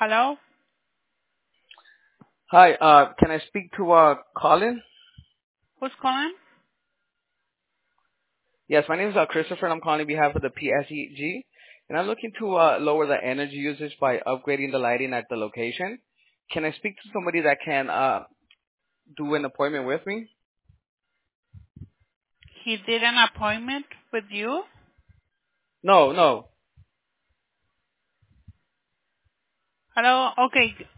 Hello? Hi, can I speak to Colin? Who's calling? Yes, my name is Christopher, and I'm calling on behalf of the PSEG, and I'm looking to lower the energy usage by upgrading the lighting at the location. Can I speak to somebody that can do an appointment with me? He did an appointment with you? No, no. Hello? Okay.